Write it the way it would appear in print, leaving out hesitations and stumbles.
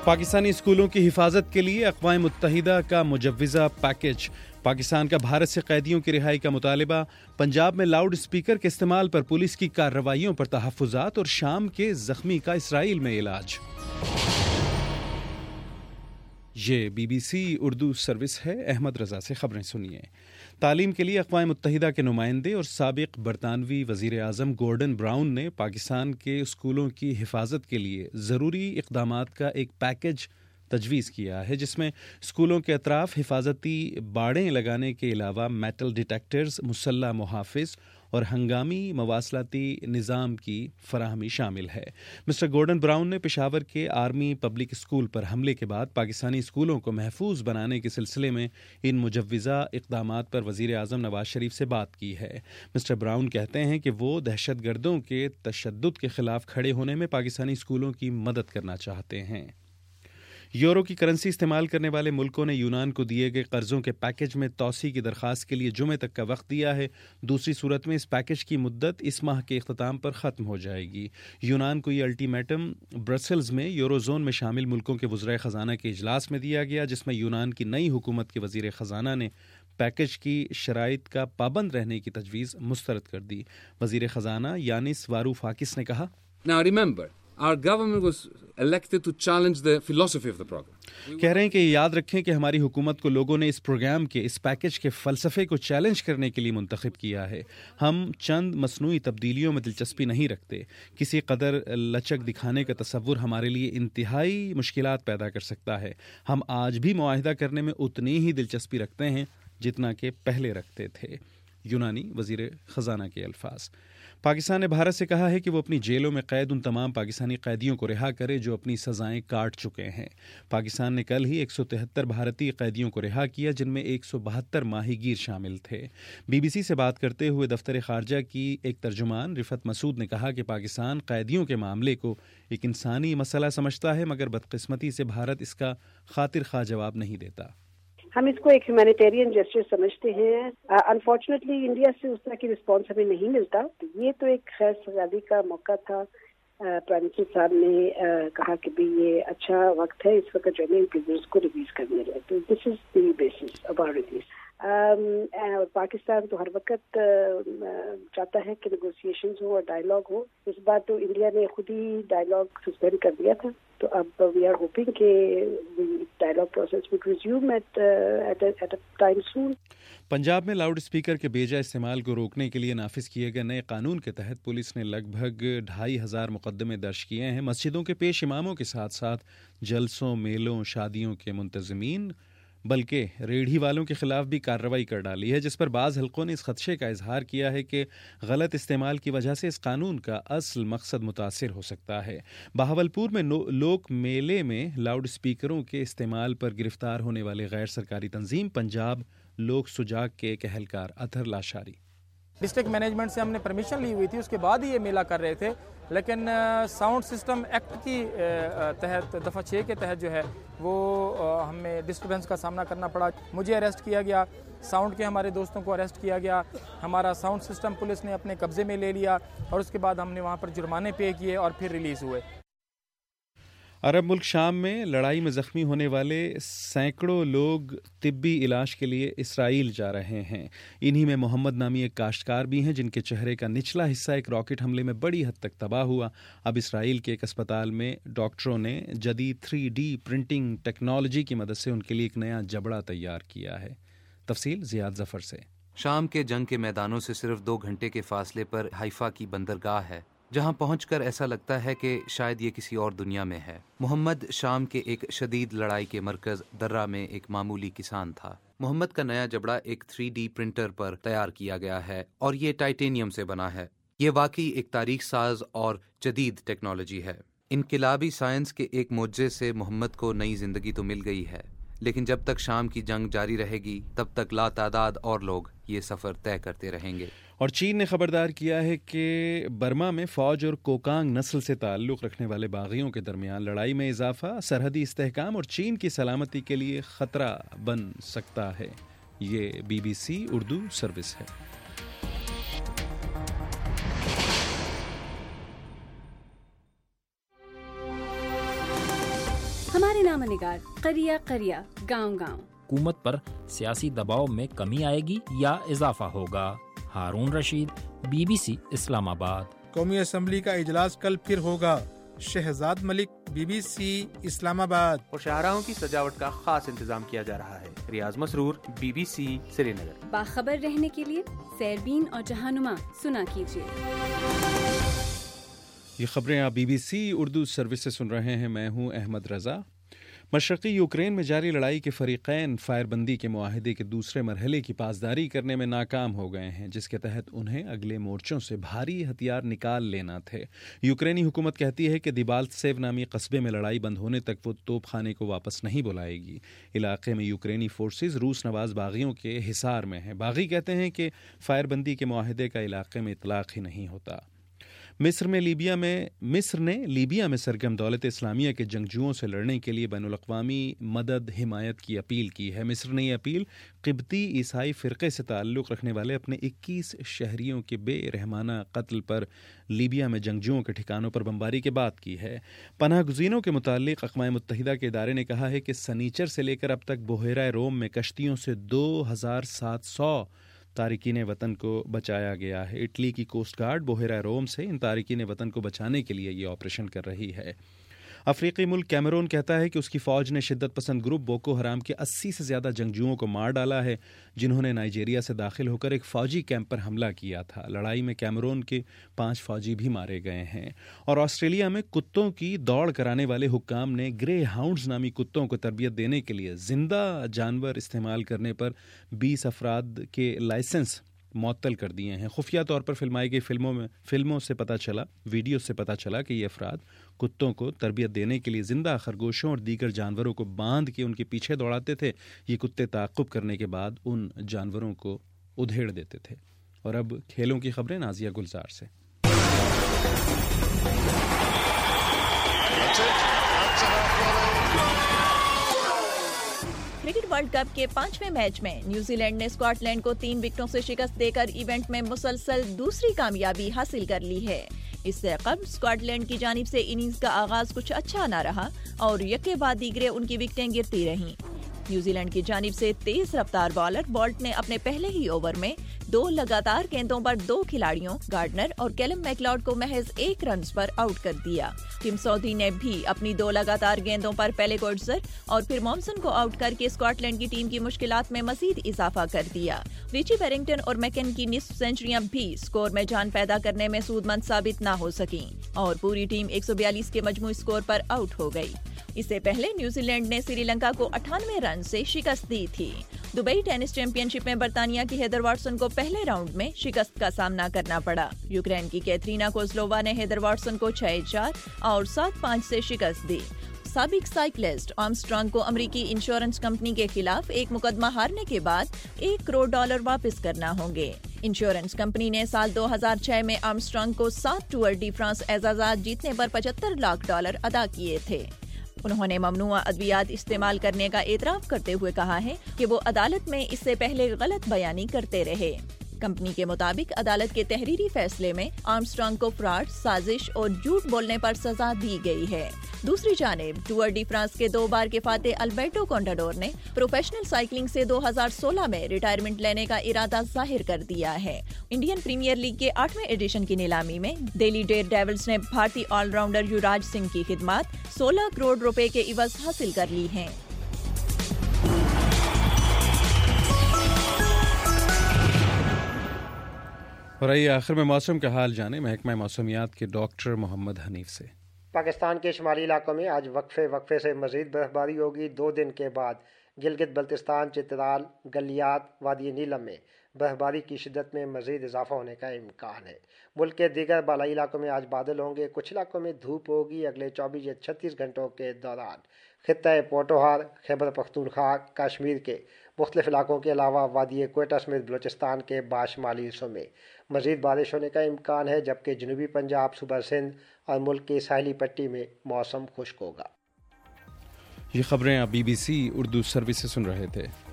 پاکستانی اسکولوں کی حفاظت کے لیے اقوام متحدہ کا مجوزہ پیکج، پاکستان کا بھارت سے قیدیوں کی رہائی کا مطالبہ، پنجاب میں لاؤڈ اسپیکر کے استعمال پر پولیس کی کارروائیوں پر تحفظات اور شام کے زخمی کا اسرائیل میں علاج۔ یہ BBC اردو سروس ہے۔ احمد رضا سے خبریں سنیے۔ تعلیم کے لیے اقوام متحدہ کے نمائندے اور سابق برطانوی وزیر اعظم گورڈن براؤن نے پاکستان کے اسکولوں کی حفاظت کے لیے ضروری اقدامات کا ایک پیکج تجویز کیا ہے، جس میں اسکولوں کے اطراف حفاظتی باڑیں لگانے کے علاوہ میٹل ڈیٹیکٹرز، مسلح محافظ اور ہنگامی مواصلاتی نظام کی فراہمی شامل ہے۔ مسٹر گورڈن براؤن نے پشاور کے آرمی پبلک اسکول پر حملے کے بعد پاکستانی اسکولوں کو محفوظ بنانے کے سلسلے میں ان مجوزہ اقدامات پر وزیر اعظم نواز شریف سے بات کی ہے۔ مسٹر براؤن کہتے ہیں کہ وہ دہشت گردوں کے تشدد کے خلاف کھڑے ہونے میں پاکستانی اسکولوں کی مدد کرنا چاہتے ہیں۔ یورو کی کرنسی استعمال کرنے والے ملکوں نے یونان کو دیے گئے قرضوں کے پیکج میں توسیع کی درخواست کے لیے جمعے تک کا وقت دیا ہے۔ دوسری صورت میں اس پیکج کی مدت اس ماہ کے اختتام پر ختم ہو جائے گی۔ یونان کو یہ الٹیمیٹم برسلز میں یورو زون میں شامل ملکوں کے وزرائے خزانہ کے اجلاس میں دیا گیا، جس میں یونان کی نئی حکومت کے وزیر خزانہ نے پیکج کی شرائط کا پابند رہنے کی تجویز مسترد کر دی۔ وزیر خزانہ یانس واروفاکس نے کہا، Now remember, our government was elected to challenge the philosophy of the program. کہہ رہے ہیں کہ یاد رکھیں کہ ہماری حکومت کو لوگوں نے اس پروگرام کے، اس پیکج کے فلسفے کو چیلنج کرنے کے لیے منتخب کیا ہے۔ ہم چند مصنوعی تبدیلیوں میں دلچسپی نہیں رکھتے۔ کسی قدر لچک دکھانے کا تصور ہمارے لیے انتہائی مشکلات پیدا کر سکتا ہے۔ ہم آج بھی معاہدہ کرنے میں اتنی ہی دلچسپی رکھتے ہیں جتنا کہ پہلے رکھتے تھے۔ یونانی وزیر خزانہ کے الفاظ۔ پاکستان نے بھارت سے کہا ہے کہ وہ اپنی جیلوں میں قید ان تمام پاکستانی قیدیوں کو رہا کرے جو اپنی سزائیں کاٹ چکے ہیں۔ پاکستان نے کل ہی 173 بھارتی قیدیوں کو رہا کیا، جن میں 172 ماہی گیر شامل تھے۔ BBC سے بات کرتے ہوئے دفتر خارجہ کی ایک ترجمان رفعت مسعود نے کہا کہ پاکستان قیدیوں کے معاملے کو ایک انسانی مسئلہ سمجھتا ہے، مگر بدقسمتی سے بھارت اس کا خاطر خواہ جواب نہیں دیتا۔ ہم اس کو ایک ہیومینیٹیرین جسٹر سمجھتے ہیں۔ انفارچونیٹلی انڈیا سے اس طرح کی رسپانس ہمیں نہیں ملتا۔ یہ تو ایک خیر سگالی کا موقع تھا۔ پرائم منسٹر صاحب نے کہا کہ بھی یہ اچھا وقت ہے اس وقت جو ہے پریزنرز کو ریلیز کرنے لگے، تو this is the basis of our release. Pakistan تو ہر وقت چاہتا ہے کہ نیگوسیشنز ہو اور ڈائلاگ ہو۔ اس بار تو انڈیا نے خود ہی ڈائلاگ سسپینڈ کر دیا تھا، تو اب وی آر ہوپنگ کہ dialogue process will resume at a time soon. Punjab میں لاؤڈ اسپیکر کے بیجا استعمال کو روکنے کے لیے نافذ کیے گئے نئے قانون کے تحت پولیس نے لگ بھگ 2500 مقدمے درج کیے ہیں۔ مسجدوں کے پیش اماموں کے ساتھ ساتھ جلسوں، میلوں، شادیوں کے منتظمین بلکہ ریڑھی والوں کے خلاف بھی کارروائی کر ڈالی ہے، جس پر بعض حلقوں نے اس خدشے کا اظہار کیا ہے کہ غلط استعمال کی وجہ سے اس قانون کا اصل مقصد متاثر ہو سکتا ہے۔ بہاولپور میں لوک میلے میں لاؤڈ اسپیکروں کے استعمال پر گرفتار ہونے والے غیر سرکاری تنظیم پنجاب لوک سجاگ کے ایک اہلکار اطہر لاشاری۔ ڈسٹرکٹ مینجمنٹ سے ہم نے پرمیشن لی ہوئی تھی، اس کے بعد ہی یہ میلہ کر رہے تھے، لیکن ساؤنڈ سسٹم ایکٹ کی تحت دفعہ 6 کے تحت جو ہے وہ ہمیں ڈسٹربنس کا سامنا کرنا پڑا۔ مجھے اریسٹ کیا گیا، ساؤنڈ کے ہمارے دوستوں کو اریسٹ کیا گیا، ہمارا ساؤنڈ سسٹم پولیس نے اپنے قبضے میں لے لیا اور اس کے بعد ہم نے وہاں پر جرمانے پے کیے اور پھر ریلیز ہوئے۔ عرب ملک شام میں لڑائی میں زخمی ہونے والے سینکڑوں لوگ طبی علاج کے لیے اسرائیل جا رہے ہیں۔ انہی میں محمد نامی ایک کاشتکار بھی ہیں جن کے چہرے کا نچلا حصہ ایک راکٹ حملے میں بڑی حد تک تباہ ہوا۔ اب اسرائیل کے ایک اسپتال میں ڈاکٹروں نے جدید 3D پرنٹنگ ٹیکنالوجی کی مدد سے ان کے لیے ایک نیا جبڑا تیار کیا ہے۔ تفصیل زیاد ظفر سے۔ شام کے جنگ کے میدانوں سے صرف 2 گھنٹے کے فاصلے پر حیفا کی بندرگاہ ہے، جہاں پہنچ کر ایسا لگتا ہے کہ شاید یہ کسی اور دنیا میں ہے۔ محمد شام کے ایک شدید لڑائی کے مرکز درہ میں ایک معمولی کسان تھا۔ محمد کا نیا جبڑا ایک 3D پرنٹر پر تیار کیا گیا ہے اور یہ ٹائٹینیم سے بنا ہے۔ یہ واقعی ایک تاریخ ساز اور جدید ٹیکنالوجی ہے۔ انقلابی سائنس کے ایک معجزے سے محمد کو نئی زندگی تو مل گئی ہے، لیکن جب تک شام کی جنگ جاری رہے گی تب تک لاتعداد اور لوگ یہ سفر طے کرتے رہیں گے۔ اور چین نے خبردار کیا ہے کہ برما میں فوج اور کوکانگ نسل سے تعلق رکھنے والے باغیوں کے درمیان لڑائی میں اضافہ سرحدی استحکام اور چین کی سلامتی کے لیے خطرہ بن سکتا ہے۔ یہ BBC اردو سروس ہے۔ ہمارے نامہ نگار قریہ قریہ گاؤں گاؤں. حکومت پر سیاسی دباؤ میں کمی آئے گی یا اضافہ ہوگا؟ ہارون رشید، BBC اسلام آباد. قومی اسمبلی کا اجلاس کل پھر ہوگا. شہزاد ملک، BBC اسلام آباد. اور شاہراہوں کی سجاوٹ کا خاص انتظام کیا جا رہا ہے. ریاض مسرور، BBC سری نگر. باخبر رہنے کے لیے سیربین اور جہانما سنا کیجیے. یہ خبریں آپ BBC اردو سروس سے سن رہے ہیں. میں ہوں احمد رضا. مشرقی یوکرین میں جاری لڑائی کے فریقین فائر بندی کے معاہدے کے دوسرے مرحلے کی پاسداری کرنے میں ناکام ہو گئے ہیں، جس کے تحت انہیں اگلے مورچوں سے بھاری ہتھیار نکال لینا تھے. یوکرینی حکومت کہتی ہے کہ دیبالتسیو نامی قصبے میں لڑائی بند ہونے تک وہ توپ خانے کو واپس نہیں بلائے گی. علاقے میں یوکرینی فورسز روس نواز باغیوں کے حصار میں ہیں. باغی کہتے ہیں کہ فائر بندی کے معاہدے کا علاقے میں اطلاق ہی نہیں ہوتا. مصر نے لیبیا میں سرگرم دولت اسلامیہ کے جنگجوؤں سے لڑنے کے لیے بین الاقوامی مدد حمایت کی اپیل کی ہے. مصر نے یہ اپیل قبطی عیسائی فرقے سے تعلق رکھنے والے اپنے 21 شہریوں کے بے رحمانہ قتل پر لیبیا میں جنگجوؤں کے ٹھکانوں پر بمباری کے بعد کی ہے. پناہ گزینوں کے متعلق اقوام متحدہ کے ادارے نے کہا ہے کہ سنیچر سے لے کر اب تک بحیرہ روم میں کشتیوں سے 2700 تارکین وطن کو بچایا گیا ہے. اٹلی کی کوسٹ گارڈ بحیرہ روم سے ان تارکین وطن کو بچانے کے لیے یہ آپریشن کر رہی ہے. افریقی ملک کیمرون کہتا ہے کہ اس کی فوج نے شدت پسند گروپ بوکو حرام کے 80 سے زیادہ جنگجوؤں کو مار ڈالا ہے، جنہوں نے نائجیریا سے داخل ہو کر ایک فوجی کیمپ پر حملہ کیا تھا. لڑائی میں کیمرون کے 5 فوجی بھی مارے گئے ہیں. اور آسٹریلیا میں کتوں کی دوڑ کرانے والے حکام نے گرے ہاؤنڈز نامی کتوں کو تربیت دینے کے لیے زندہ جانور استعمال کرنے پر 20 افراد کے لائسنس معطل کر دیے ہیں. خفیہ طور پر فلمائی گئی ویڈیو سے پتہ چلا کہ یہ افراد کتوں کو تربیت دینے کے لیے زندہ خرگوشوں اور دیگر جانوروں کو باندھ کے ان کے پیچھے دوڑاتے تھے. یہ کتے تعاقب کرنے کے بعد ان جانوروں کو ادھیڑ دیتے تھے. اور اب کھیلوں کی خبریں نازیہ گلزار سے. کرکٹ ورلڈ کپ کے 5ویں میچ میں نیوزی لینڈ نے اسکاٹ لینڈ کو 3 وکٹوں سے شکست دے کر ایونٹ میں مسلسل دوسری کامیابی حاصل کر لی ہے. اس سے قبل اسکاٹ لینڈ کی جانب سے اننگز کا آغاز کچھ اچھا نہ رہا اور یکے بعد دیگرے ان کی وکٹیں گرتی رہیں. نیوزی لینڈ کی جانب سے تیز رفتار بالر بالٹ نے اپنے پہلے ہی اوور میں 2 لگاتار گیندوں پر 2 کھلاڑیوں گارڈنر اور کیلم میکلاؤڈ کو محض 1 رنز پر آؤٹ کر دیا. ٹیم سعودی نے بھی اپنی 2 لگاتار گیندوں پر پیلے کوٹزر اور پھر مومسن کو آؤٹ کر کے اسکاٹ لینڈ کی ٹیم کی مشکلات میں مزید اضافہ کر دیا. ریچی بیرنگٹن اور میکن کی نصف سینچریاں بھی اسکور میں جان پیدا کرنے میں سود مند ثابت نہ ہو سکیں اور پوری ٹیم 142 کے مجموعی اسکور پر آؤٹ ہو گئی. اس سے پہلے نیوزی لینڈ نے سری لنکا کو 98 رن سے شکست دی تھی. دبئی ٹینس چیمپئن شپ میں برطانیہ کی ہیدر واٹسن کو پہلے راؤنڈ میں شکست کا سامنا کرنا پڑا. یوکرین کی کیترینا کوزلووا نے ہیدر واٹسن کو 6-4 اور 7-5 سے شکست دی. سابق سائیکلسٹ آرمسٹرانگ کو امریکی انشورنس کمپنی کے خلاف ایک مقدمہ ہارنے کے بعد $1 کروڑ واپس کرنا ہوں گے. انشورنس کمپنی نے سال 2006 میں آرمسٹرانگ کو 7 ٹور ڈی فرانس اعزازات جیتنے پر $75 لاکھ ادا کیے تھے. انہوں نے ممنوعہ ادویات استعمال کرنے کا اعتراف کرتے ہوئے کہا ہے کہ وہ عدالت میں اس سے پہلے غلط بیانی کرتے رہے. کمپنی کے مطابق عدالت کے تحریری فیصلے میں آرمسٹرانگ کو فراڈ، سازش اور جھوٹ بولنے پر سزا دی گئی ہے. دوسری جانب ٹور ڈی فرانس کے 2 بار کے فاتح البرٹو کونٹاڈور نے پروفیشنل سائیکلنگ سے 2016 میں ریٹائرمنٹ لینے کا ارادہ ظاہر کر دیا ہے. انڈین پریمیئر لیگ کے 8ویں ایڈیشن کی نیلامی میں دہلی ڈیئر ڈیولز نے بھارتی آل راؤنڈر یوراج سنگھ کی خدمات $16 کروڑ کے عوض حاصل کر لی ہیں. اور آئیے آخر میں موسم کا حال جانے محکمہ موسمیات کے ڈاکٹر محمد حنیف سے. پاکستان کے شمالی علاقوں میں آج وقفے سے مزید برفباری ہوگی. 2 دن کے بعد گلگت بلتستان، چترال، گلیات، وادی نیلم میں برفباری کی شدت میں مزید اضافہ ہونے کا امکان ہے. ملک کے دیگر بالائی علاقوں میں آج بادل ہوں گے. کچھ علاقوں میں دھوپ ہوگی. اگلے 24 یا 36 گھنٹوں کے دوران خطہ پوٹوہار، خیبر پختونخوا، کشمیر کے مختلف علاقوں کے علاوہ وادی کوئٹہ سمیت بلوچستان کے باشمالی حصوں میں مزید بارش ہونے کا امکان ہے، جبکہ جنوبی پنجاب، صوبہ سندھ اور ملک کی ساحلی پٹی میں موسم خشک ہوگا. یہ خبریں آپ BBC اردو سروس سے سن رہے تھے.